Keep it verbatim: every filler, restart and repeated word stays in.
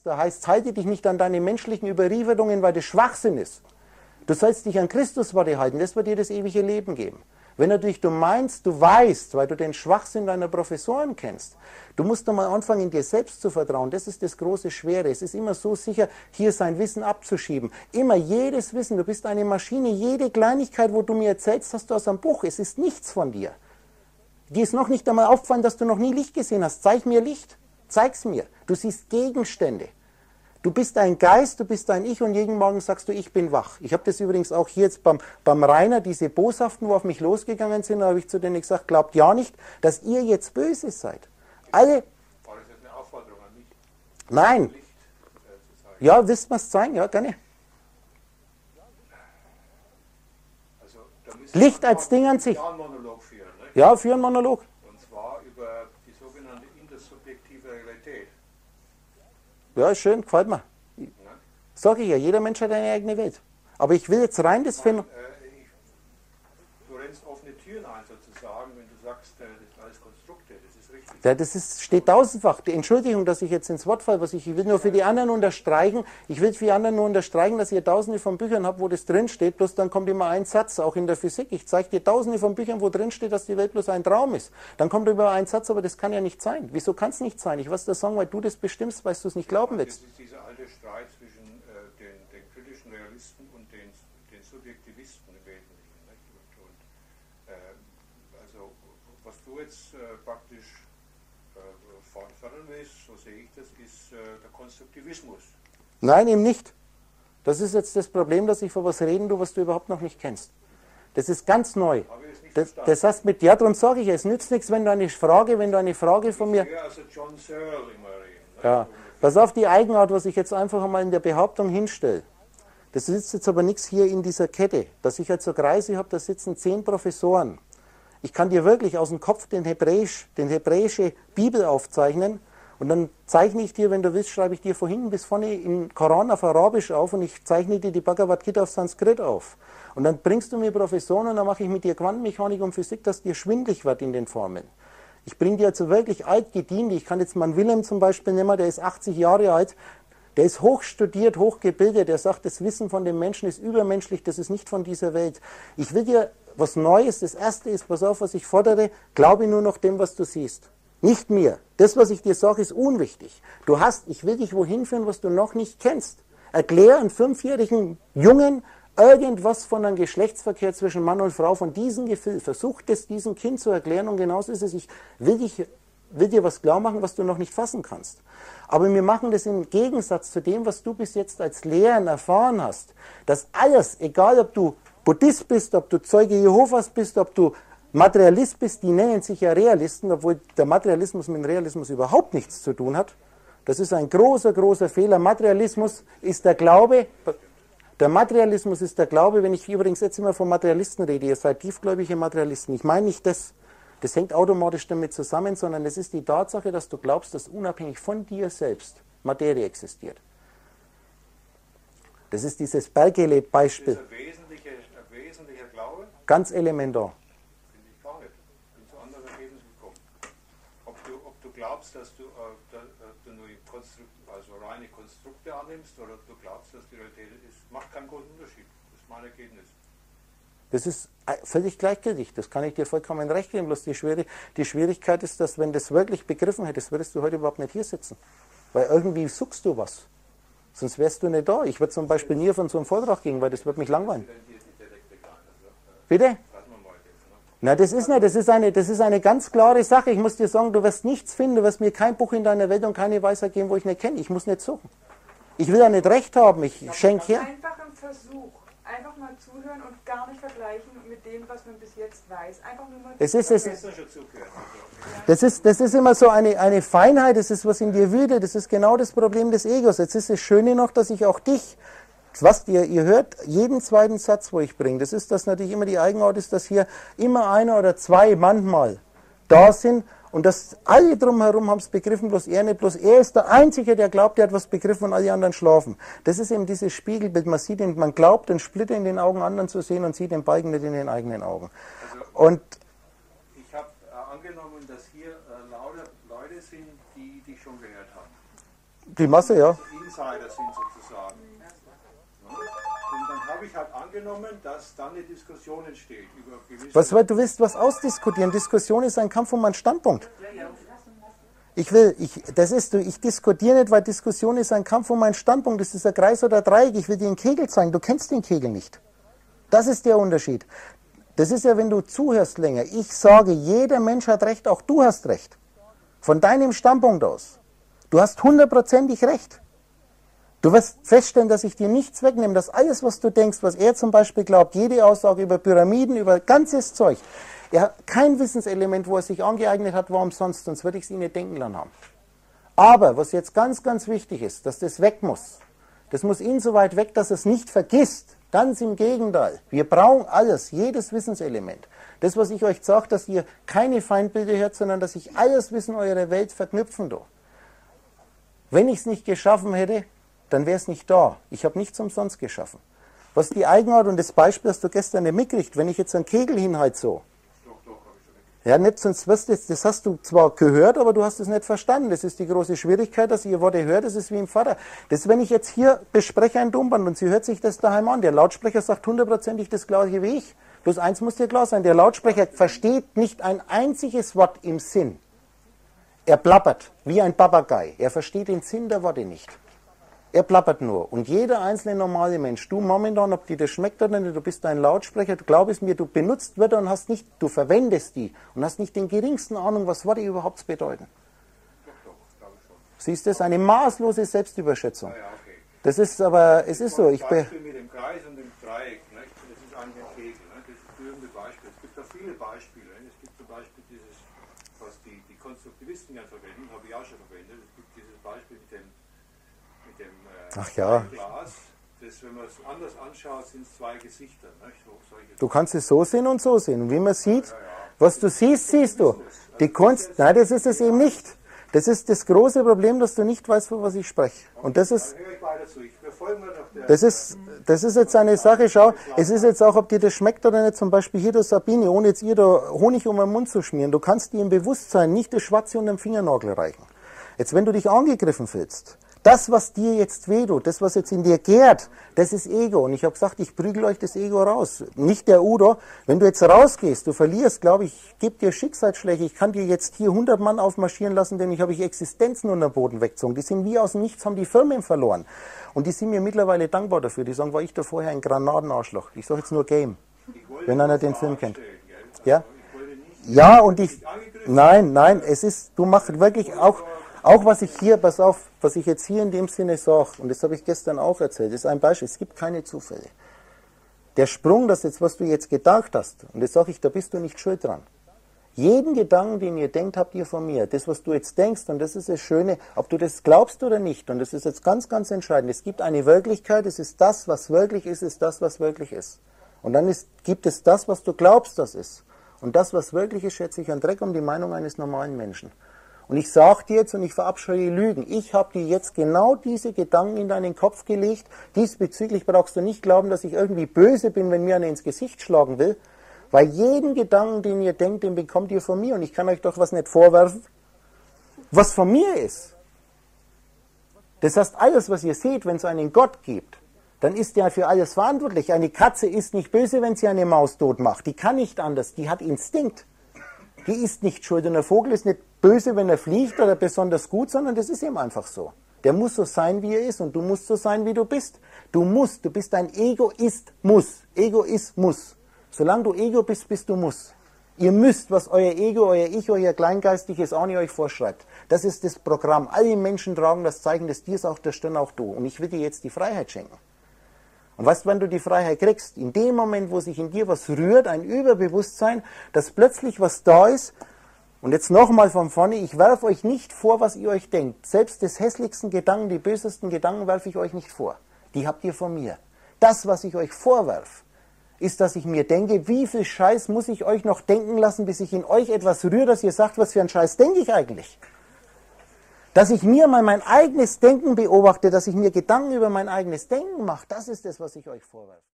Satz, da heißt, halte dich nicht an deine menschlichen Überlieferungen, weil das Schwachsinn ist. Du sollst dich an Christus Worte halten, das wird dir das ewige Leben geben. Wenn natürlich du meinst, du weißt, weil du den Schwachsinn deiner Professoren kennst, du musst doch mal anfangen, dir selbst zu vertrauen. Das ist das große Schwere. Es ist immer so sicher, hier sein Wissen abzuschieben. Immer jedes Wissen, du bist eine Maschine, jede Kleinigkeit, wo du mir erzählst, hast du aus einem Buch. Es ist nichts von dir. Dir ist noch nicht einmal aufgefallen, dass du noch nie Licht gesehen hast. Zeig mir Licht. Zeig's mir. Du siehst Gegenstände. Du bist ein Geist, du bist ein Ich und jeden Morgen sagst du, ich bin wach. Ich habe das übrigens auch hier jetzt beim, beim Rainer, diese Boshaften, wo auf mich losgegangen sind, da habe ich zu denen gesagt, glaubt ja nicht, dass ihr jetzt böse seid. Alle. War das jetzt eine Aufforderung an mich? Nein. Licht, äh, zu zeigen? Ja, wisst ihr es zeigen? Ja, gerne. Also, da müssen Licht wir als Ding an sich. Ja, einen Monolog führen. Ne? Ja, für einen Monolog. Und zwar über die sogenannte intersubjektive Realität. Ja, ist schön, gefällt mir. Ne? Sag ich ja, jeder Mensch hat eine eigene Welt. Aber ich will jetzt rein das Phänomen. Äh, ich- du rennst offene Türen ein sozusagen, wenn du sagst, äh, das sind alles Konstrukte, das ist richtig. Ja, das ist, steht tausendfach. Die Entschuldigung, dass ich jetzt ins Wort falle, was ich, ich will nur für die anderen unterstreichen. Ich will für die anderen nur unterstreichen, dass ihr tausende von Büchern habt, wo das drin steht. Bloß dann kommt immer ein Satz, auch in der Physik. Ich zeige dir tausende von Büchern, wo drin steht, dass die Welt bloß ein Traum ist. Dann kommt immer ein Satz, aber das kann ja nicht sein. Wieso kann es nicht sein? Ich weiß das sagen, weil du das bestimmst, weil du es nicht glauben Das willst. ist dieser alte Streit zwischen äh, den, den kritischen Realisten und den, den Subjektivisten im Wesentlichen. Nicht? Und, und, äh, also, was du jetzt äh, praktisch äh, fortfördern willst, so sehe ich das, ist äh, der Konstruktivismus. Nein, eben nicht. Das ist jetzt das Problem, dass ich von was reden tue, was du überhaupt noch nicht kennst. Das ist ganz neu. Habe ich es nicht Das, verstanden? das heißt mit, ja, darum sage ich, es nützt nichts, wenn du eine Frage, wenn du eine Frage von mir. Ich höre also John Searle immer reden. Ne? Ja, pass auf die Eigenart, was ich jetzt einfach einmal in der Behauptung hinstelle. Das ist jetzt aber nichts hier in dieser Kette. Dass ich jetzt so Kreise habe, da sitzen zehn Professoren. Ich kann dir wirklich aus dem Kopf den Hebräisch, den hebräische Bibel aufzeichnen und dann zeichne ich dir, wenn du willst, schreibe ich dir von hinten bis vorne im Koran auf Arabisch auf und ich zeichne dir die Bhagavad Gita auf Sanskrit auf. Und dann bringst du mir Professoren und dann mache ich mit dir Quantenmechanik und Physik, dass dir schwindlig wird in den Formeln. Ich bringe dir also wirklich altgediente, ich kann jetzt mal Wilhelm zum Beispiel nehmen, der ist achtzig Jahre alt, der ist hochstudiert, hochgebildet, der sagt, das Wissen von dem Menschen ist übermenschlich, das ist nicht von dieser Welt. Ich will dir was Neues, das Erste ist, pass auf, was ich fordere, glaube nur noch dem, was du siehst. Nicht mir. Das, was ich dir sage, ist unwichtig. Du hast, ich will dich wohin führen, was du noch nicht kennst. Erklär einem fünfjährigen Jungen irgendwas von einem Geschlechtsverkehr zwischen Mann und Frau, von diesem Gefühl. Versuch das diesem Kind zu erklären und genauso ist es. Ich will, dich, will dir was klar machen, was du noch nicht fassen kannst. Aber wir machen das im Gegensatz zu dem, was du bis jetzt als Lehren erfahren hast. Dass alles, egal ob du Buddhist bist, ob du Zeuge Jehovas bist, ob du Materialist bist, die nennen sich ja Realisten, obwohl der Materialismus mit dem Realismus überhaupt nichts zu tun hat. Das ist ein großer, großer Fehler. Materialismus ist der Glaube, der Materialismus ist der Glaube, wenn ich übrigens jetzt immer von Materialisten rede, ihr seid tiefgläubige Materialisten. Ich meine nicht das, das hängt automatisch damit zusammen, sondern es ist die Tatsache, dass du glaubst, dass unabhängig von dir selbst Materie existiert. Das ist dieses Bergele-Beispiel. Das ist ein wesentlicher, ein wesentlicher Glaube? Ganz elementar. Finde ich gar nicht. Ich bin zu anderen Ergebnissen gekommen. Ob du, ob du glaubst, dass du, äh, da, äh, du nur Konstrukt, also reine Konstrukte annimmst oder ob du glaubst, dass die Realität ist, macht keinen großen Unterschied. Das ist mein Ergebnis. Das ist völlig gleichgültig, das kann ich dir vollkommen recht geben. Bloß die, Schwierig die Schwierigkeit ist, dass wenn du das wirklich begriffen hättest, würdest du heute überhaupt nicht hier sitzen. Weil irgendwie suchst du was. Sonst wärst du nicht da. Ich würde zum Beispiel nie von so einem Vortrag gehen, weil das würde mich langweilen. Bitte? Na, das ist nicht, das ist eine, das ist eine ganz klare Sache. Ich muss dir sagen, du wirst nichts finden, du wirst mir kein Buch in deiner Welt und keine Weisheit geben, wo ich nicht kenne. Ich muss nicht suchen. Ich will ja nicht recht haben, ich schenke her. Einfach ein Versuch. Einfach mal zuhören und gar nicht vergleichen mit dem, was man bis jetzt weiß. Einfach nur mal Es ist, es, Das ist schon zugehört. das ist, das ist immer so eine, eine Feinheit, das ist was in dir wütet, das ist genau das Problem des Egos. Jetzt ist das Schöne noch, dass ich auch dich, was ihr, ihr hört jeden zweiten Satz, wo ich bringe, das ist, dass natürlich immer die Eigenart ist, dass hier immer einer oder zwei manchmal da sind und dass alle drumherum haben es begriffen, bloß er nicht, bloß er ist der Einzige, der glaubt, der hat was begriffen und alle anderen schlafen. Das ist eben dieses Spiegelbild, man sieht ihn, man glaubt, den Splitter in den Augen anderen zu sehen und sieht den Balken nicht in den eigenen Augen. Also, Und ich habe äh, angenommen, dass hier äh, lauter Leute sind, die dich schon gehört haben. die Masse, ja. Also Insider sind sozusagen. Und dann habe ich halt angenommen, dass dann eine Diskussion entsteht über gewisse... Was, weil du willst was ausdiskutieren. Diskussion ist ein Kampf um meinen Standpunkt. Ich will, ich, das ist, ich diskutiere nicht, weil Diskussion ist ein Kampf um meinen Standpunkt. Das ist ein Kreis oder ein Dreieck. Ich will dir einen Kegel zeigen. Du kennst den Kegel nicht. Das ist der Unterschied. Das ist ja, wenn du zuhörst länger. Ich sage, jeder Mensch hat Recht, auch du hast Recht. Von deinem Standpunkt aus. Du hast hundertprozentig Recht. Du wirst feststellen, dass ich dir nichts wegnehme, dass alles, was du denkst, was er zum Beispiel glaubt, jede Aussage über Pyramiden, über ganzes Zeug, er hat kein Wissenselement, wo er sich angeeignet hat, war umsonst, sonst würde ich es ihn nicht denken lassen haben. Aber, was jetzt ganz, ganz wichtig ist, dass das weg muss. Das muss insoweit weg, dass er es nicht vergisst. Ganz im Gegenteil. Wir brauchen alles, jedes Wissenselement. Das, was ich euch sage, dass ihr keine Feindbilder hört, sondern dass ich alles Wissen eurer Welt verknüpfen tue. Wenn ich es nicht geschaffen hätte, dann wäre es nicht da. Ich habe nichts umsonst geschaffen. Was die Eigenart und das Beispiel, das du gestern nicht mitkriegst, wenn ich jetzt einen Kegel hinhalte so. Ja, nicht, sonst wirst du, das hast du zwar gehört, aber du hast es nicht verstanden. Das ist die große Schwierigkeit, dass ihr Worte hört, das ist wie im Vater. Das, wenn ich jetzt hier bespreche ein Tonband und sie hört sich das daheim an, der Lautsprecher sagt hundertprozentig das gleiche wie ich. Bloß eins muss dir klar sein, der Lautsprecher versteht nicht ein einziges Wort im Sinn. Er plappert, wie ein Papagei. Er versteht den Sinn der Worte nicht. Er plappert nur. Und jeder einzelne normale Mensch, du momentan, ob dir das schmeckt oder nicht, du bist ein Lautsprecher, du glaubst mir, du benutzt Wörter und hast nicht, du verwendest die und hast nicht den geringsten Ahnung, was Worte überhaupt bedeuten. Siehst du, das ist eine maßlose Selbstüberschätzung. Ja, ja, okay. Das ist aber, es ist so. Ich Das Beispiel mit dem Kreis und dem Dreieck, ne? Das ist eigentlich ein Kegel. Ne? Das ist das führende Beispiel. Es gibt da viele Beispiele. Ne? Es gibt zum Beispiel dieses, was die, die Konstruktivisten ja verwenden, habe ich auch schon verwendet. Es gibt dieses Beispiel mit dem mit dem äh, Ach ja. Glas, das, wenn man es anders anschaut, sind es zwei Gesichter. Ne? So, solche Du kannst es so sehen und so sehen. Und wie man sieht, was du siehst, siehst du. Die Kunst, nein, das ist es eben nicht. Das ist das große Problem, dass du nicht weißt, von was ich spreche. Und das ist, Dann höre ich weiter zu. Ich verfolge mal noch der, das ist, das ist jetzt eine Sache, schau, es ist jetzt auch, ob dir das schmeckt oder nicht, zum Beispiel hier der Sabine, ohne jetzt ihr da Honig um den Mund zu schmieren. Du kannst dir im Bewusstsein nicht das Schwarze unter den Fingernagel reichen. Jetzt, wenn du dich angegriffen fühlst, das, was dir jetzt wehtut, das, was jetzt in dir gärt, das ist Ego. Und ich habe gesagt, ich prügel euch das Ego raus. Nicht der Udo. Wenn du jetzt rausgehst, du verlierst, glaube ich, ich gebe dir Schicksalsschläge. Ich kann dir jetzt hier hundert Mann aufmarschieren lassen, denn ich habe ich Existenzen unter den Boden weggezogen. Die sind wie aus dem Nichts, haben die Firmen verloren. Und die sind mir mittlerweile dankbar dafür. Die sagen, war ich da vorher ein Granatenarschloch. Ich sage jetzt nur Game, wenn einer den Film kennt. Ja? Ja, und ich, nein, nein, es ist, du machst wirklich auch, auch was ich hier, pass auf, was ich jetzt hier in dem Sinne sage, und das habe ich gestern auch erzählt, ist ein Beispiel, es gibt keine Zufälle. Der Sprung, das jetzt, was du jetzt gedacht hast, und das sage ich, da bist du nicht schuld dran. Jeden Gedanken, den ihr denkt, habt ihr von mir. Das, was du jetzt denkst, und das ist das Schöne, ob du das glaubst oder nicht, und das ist jetzt ganz, ganz entscheidend. Es gibt eine Wirklichkeit, es ist das, was wirklich ist, ist das, was wirklich ist. Und dann ist, gibt es das, was du glaubst, das ist. Und das, was wirklich ist, schätze ich an Dreck um die Meinung eines normalen Menschen. Und ich sage dir jetzt, und ich verabscheue Lügen, ich habe dir jetzt genau diese Gedanken in deinen Kopf gelegt. Diesbezüglich brauchst du nicht glauben, dass ich irgendwie böse bin, wenn mir einer ins Gesicht schlagen will. Weil jeden Gedanken, den ihr denkt, den bekommt ihr von mir. Und ich kann euch doch was nicht vorwerfen, was von mir ist. Das heißt, alles, was ihr seht, wenn es einen Gott gibt, dann ist der für alles verantwortlich. Eine Katze ist nicht böse, wenn sie eine Maus tot macht. Die kann nicht anders, die hat Instinkt. Die ist nicht schuld. Und der Vogel ist nicht böse, wenn er fliegt oder besonders gut, sondern das ist eben einfach so. Der muss so sein, wie er ist, und du musst so sein, wie du bist. Du musst, du bist ein Egoist, muss. Egoist muss. Solange du Ego bist, bist du muss. Ihr müsst, was euer Ego, euer Ich, euer Kleingeistiges auch nicht euch vorschreibt. Das ist das Programm. Alle Menschen tragen das Zeichen des Tiers auf der Stirn, auch du. Und ich will dir jetzt die Freiheit schenken. Und weißt du, wenn du die Freiheit kriegst, in dem Moment, wo sich in dir was rührt, ein Überbewusstsein, dass plötzlich was da ist, und jetzt nochmal von vorne, ich werfe euch nicht vor, was ihr euch denkt. Selbst des hässlichsten Gedanken, die bösesten Gedanken werfe ich euch nicht vor. Die habt ihr von mir. Das, was ich euch vorwerfe, ist, dass ich mir denke, wie viel Scheiß muss ich euch noch denken lassen, bis ich in euch etwas rühre, dass ihr sagt, was für ein Scheiß denke ich eigentlich? Dass ich mir mal mein eigenes Denken beobachte, dass ich mir Gedanken über mein eigenes Denken mache, das ist das, was ich euch vorwerfe.